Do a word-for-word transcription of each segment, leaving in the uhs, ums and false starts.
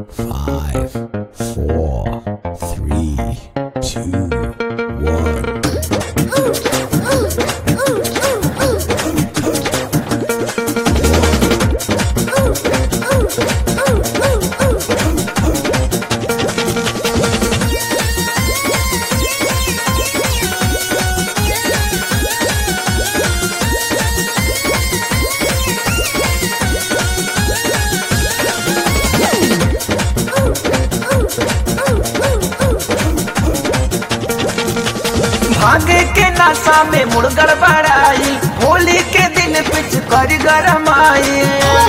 Five, four, three, two, one. भागे के नशा में मुड़ गड़बड़ाई, होली के दिन पिच कर गरमाई।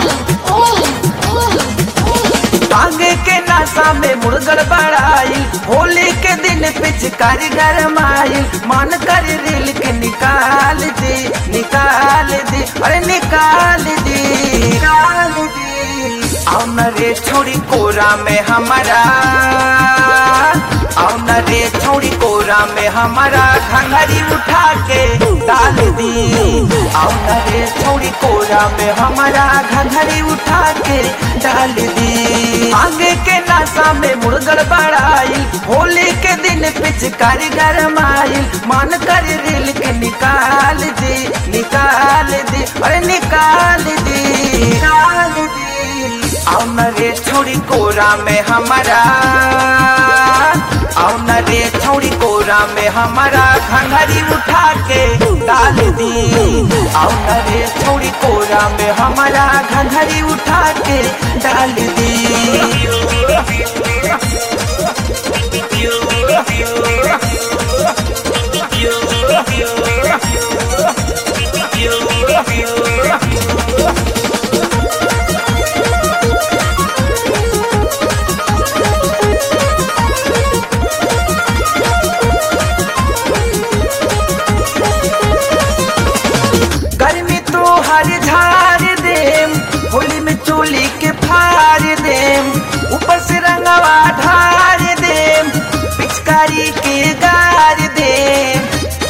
भागे के नशा में मुड़ गड़बड़ाई, होली के दिन पिच कर गरमाई। मन कर रेल के निकाल दे, निकाल दे, अरे निकाल दे, निकाल दे। आओ न रे छोड़ी कोरा में हमारा, आओ न रे छोड़ी कोरा में हमारा घंघरी उठा के डाल दी। आओ न रे छोड़ी कोरा में हमारा घंघरी उठा के डाल दी। आगे के नशा में मुड़ गड़बड़ाई, होली के दिन पिचकारी गरमाई। मन कर रेल के निकाल दे, निकाल दे, अरे निकाल दे, निकाल दे। आओ न रे छोड़ी कोरा में हमारा, आओ न रे छोड़ी कोरा में हमारा घंघरी उठा के डाल दी। आओ न रे छोड़ी कोरा में हमारा घंघरी उठा के डाल दी। होली में चोली के फाड़ देम, ऊपर से रंगवा ढार देम, पिचकारी के गार देम।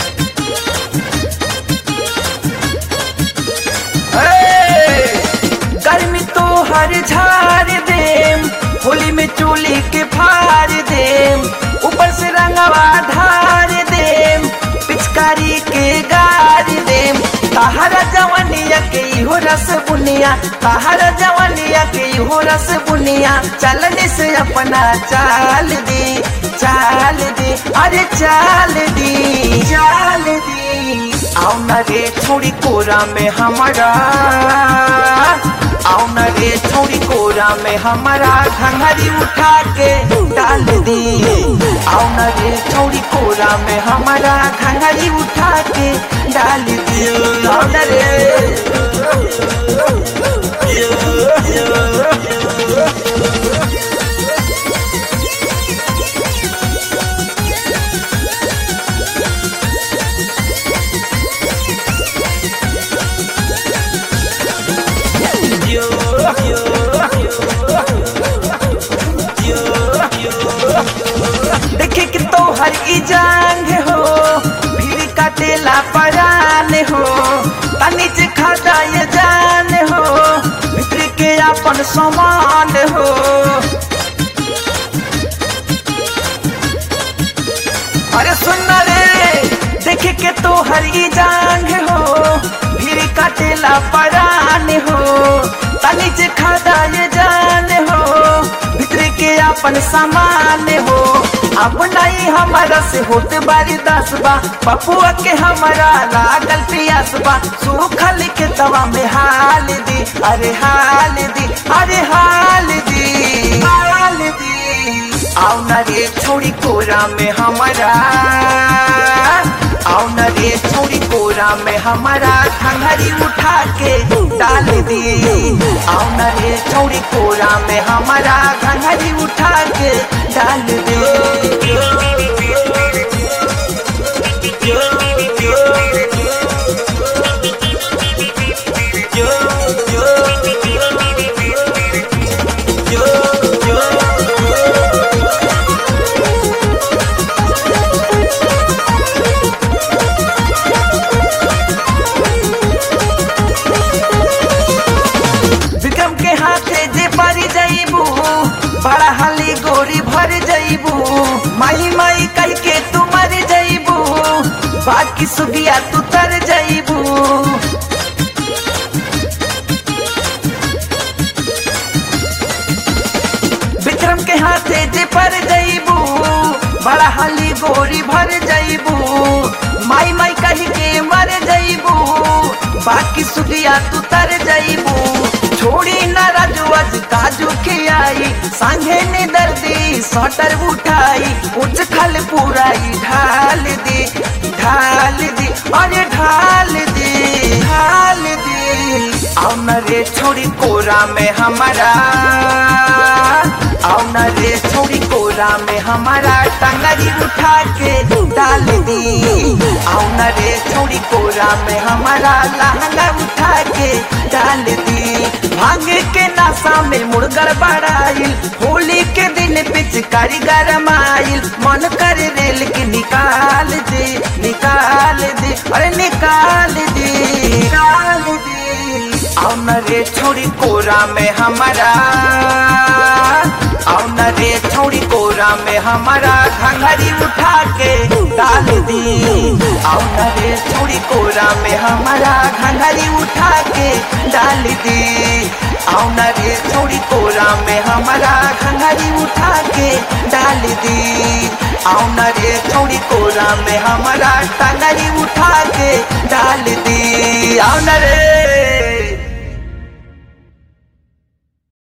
गर्मी तो हर झार देम, होली में चोली के फाड़ देम, ऊपर से रंगवा ढार देम, पिचकारी के गार देम। ताहरा जवानिया के हो रस बुनिया, ताहरा जवानिया के हो रस बुनिया। चलने से अपना चाल दी, चाल दी, अरे चाल दी, चाल दी। आओ न रे छोड़ी कोरा में हमारा, आओ न रे छोड़ी कोरा में हमारा घंघरी उठा के डाल दी। आओ न रे छोड़ी कोरा में हमारा घंघरी उठा के डाल दी। आओ न रे देखे कि तो हर ई जांग हो, भीड़ काटेला परान हो, तनी से खाता ये जान हो, भीतर के अपन समान हो। अरे सुन रे, देखे के तो हर ई जांग हो, भीड़ काटेला परान हो, तनी से खाता ये जान हो, भीतर के अपन समान हो। अब नहीं हमारा से होत बारी दस बा, पपुआ के हमारा लागल पियास बा। सूखल के तवा में हाल दी, अरे हाल दी, अरे हाल दी, हाल दी। आओ न रे छोड़ी कोरा में हमारा, आओ न रे छोड़ी कोरा में हमारा घंघरी उठा के डाल दी। आओ न रे छोड़ी कोरा में हमारा घंघरी उठा के डाल दी। बड़ा सुगिया तू तर जईबू। विक्रम के हाथे जे पर जईबू, बड़ा हाली गोरी भर जईबू। माई माई कही के मर जईबू, बाकी सुगिया तू तर जईबू। छोड़ी न राजू आज काजू के आई, सांगे ने दर्दी सटर उठाई। उच खल पूराई ढाल दे ढाल दे अरे ढाल दे ढाल दे। आओ न रे छोड़ी कोरा में हमारा, आओ न रे छोड़ी कोरा में हमारा, टंगरी उठा के डाल दी। आओ न रे छोड़ी कोरा में हमारा, लहंगा उठा के डाल दी। भांगे के नासा में मुड़ गड़बड़ाइल, होली के दिन पिचकारी गरमाइल। मन कर रेल के निकाल दे निकाल दे अरे निकाल दे निकाल दे। आओ न रे छोड़ी कोरा में हमारा, आओ न रे छोड़ी कोरा में हमारा, घंघरी उठा के डाल दी। आओ न रे छोड़ी कोरा में हमारा, घंघरी उठा के डाल दी। आओ न रे छोड़ी कोरा में हमारा, घंघरी उठा के डाल दी। आओ न रे छोड़ी कोरा में हमारा, टंगरी उठा के डाल दी। आओ न रे।